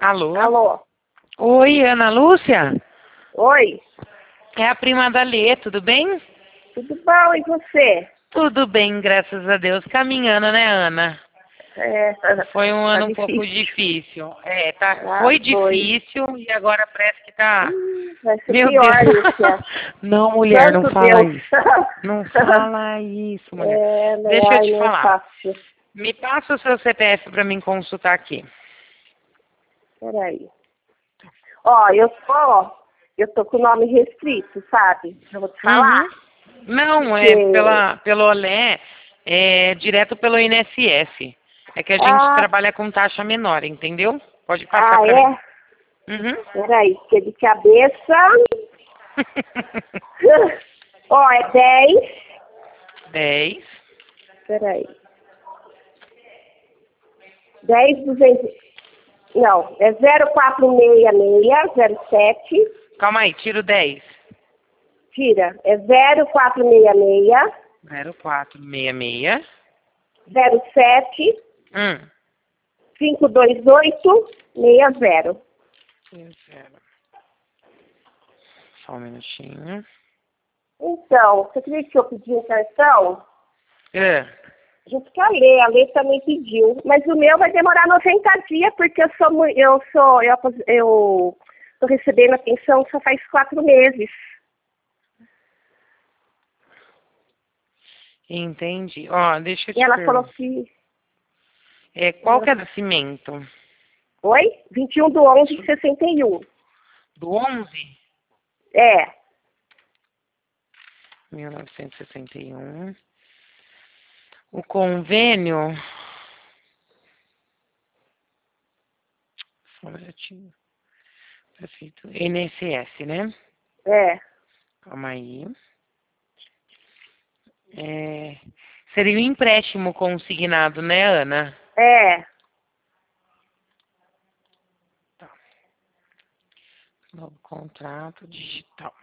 Alô? Alô? Oi, Ana Lúcia? Oi? É a prima da Lê, tudo bem? Tudo bom, e você? Tudo bem, graças a Deus. Caminhando, né, Ana? É, Foi um tá ano um pouco difícil. difícil. É, tá, Ah, foi foi. difícil e agora parece que tá... Vai ser Meu Deus. pior, Lúcia. Não, mulher, não Santo fala Deus. isso. Não fala isso, mulher. É, não, Deixa eu ai, te não é falar. fácil. Me passa o seu CPF para mim consultar aqui. Peraí. Ó, eu tô com o nome restrito, sabe? Eu vou te falar. Uhum. Não, é Porque, pelo Olé, é direto pelo INSS. É que a gente ah, trabalha com taxa menor, entendeu? Pode passar ah, para mim. é? Uhum. Peraí, porque de cabeça... Ó, é 10. 10. Peraí. 10,200. Não, é 046607. Calma aí, tiro 10. Tira, é 0466 0466. 07 Hum. 528 60. 0. Só um minutinho. Então, você acredita que eu pedi um cartão? É. Junto com a Lê também pediu. Mas o meu vai demorar 90 dias, porque eu tô recebendo a pensão só faz 4 meses. Entendi. Ó, deixa eu E te ela falou perguntar. que... Qual que é o nascimento? Oi? 21/11/61. Do 11? É. 1961. O convênio... Só um minutinho. Prefeito. INSS, né? É. Calma aí. Seria um empréstimo consignado, né, Ana? É. Tá. Novo contrato digital.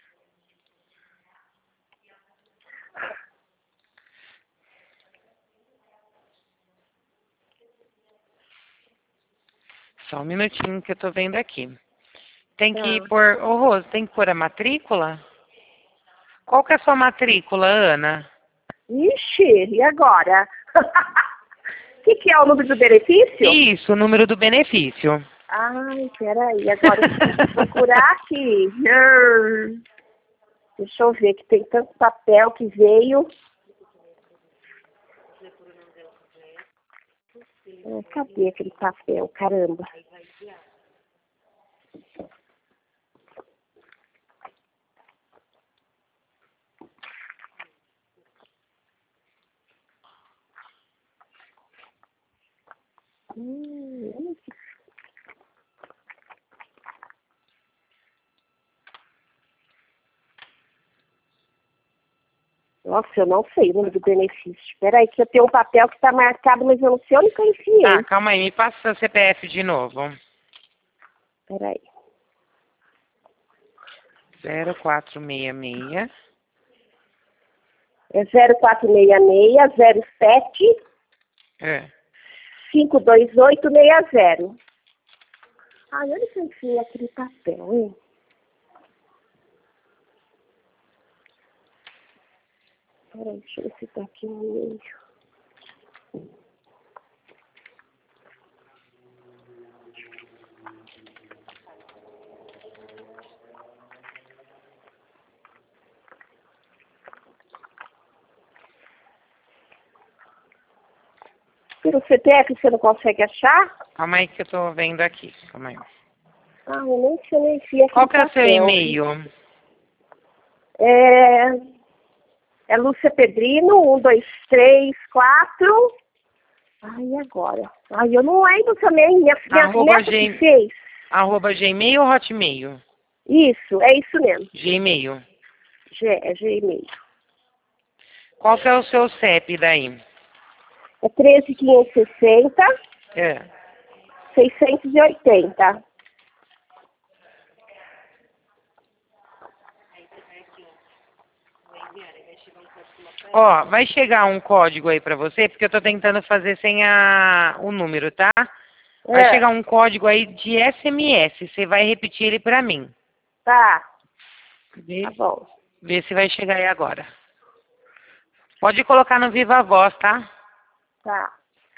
Só um minutinho que eu tô vendo aqui. Tem que Tá. pôr... Ô, Rose, tem que pôr a matrícula? Qual que é a sua matrícula, Ana? Ixi, e agora? O que é o número do benefício? Isso, o número do benefício. Ai, peraí, agora eu preciso procurar aqui. Deixa eu ver, que tem tanto papel que veio. Cadê aquele papel? Caramba. Hum, Nossa, eu não sei o número do benefício. Peraí, que eu tenho um papel que está marcado, mas eu não sei onde que eu Tá, enfiei. calma aí, me passa seu CPF de novo. Peraí. 0466. É 0466 07 É. 52860. Ai, olha que eu enfiei aquele papel, hein? Peraí, deixa eu ver se tá aqui no meio. Pelo CPF você não consegue achar? Calma aí que eu tô vendo aqui. Calma aí. Ah, eu nem sei nem enfiei aquele Qual que é o seu papel. e-mail? É, é Lúcia Pedrino, 1234. Ai, e agora? Ai, eu não lembro também. Minha Arroba, neta que fez. arroba Gmail ou Hotmail? Isso, é isso mesmo. Gmail. É Gmail. Qual que é o seu CEP daí? É 13560 É. 680. Ó, vai chegar um código aí pra você, porque eu tô tentando fazer sem o número, tá? Vai É. chegar um código aí de SMS. Você vai repetir ele pra mim. Tá, Vê, tá bom. vê se vai chegar aí agora. Pode colocar no Viva Voz, tá? Tá.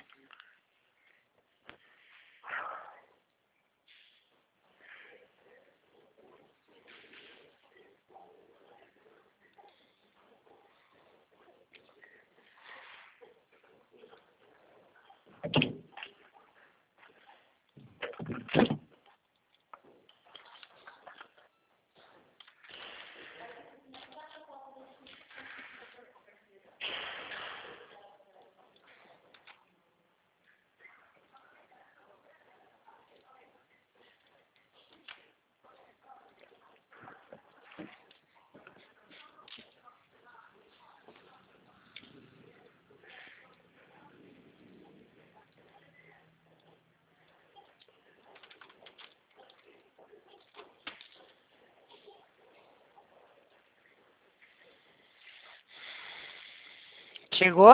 Chegou?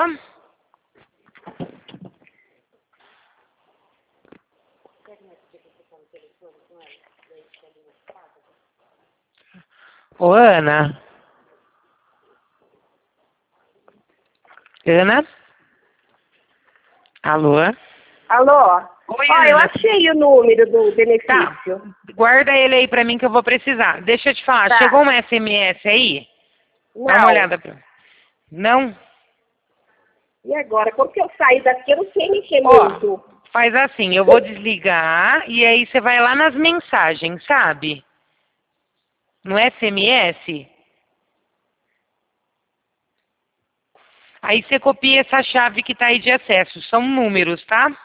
Ô, Ana. Ana? Alô? Alô? Oi, Ó, eu Ana. achei o número do Tá. benefício. Guarda ele aí pra mim que eu vou precisar. Deixa eu te falar. Tá. Chegou um SMS aí? Dá uma Não. olhada pra mim. Não? E agora? Como que eu saio daqui? Eu não sei mexer Ó, muito. faz assim. Eu vou desligar e aí você vai lá nas mensagens, sabe? No SMS. Aí você copia essa chave que tá aí de acesso. São números, tá?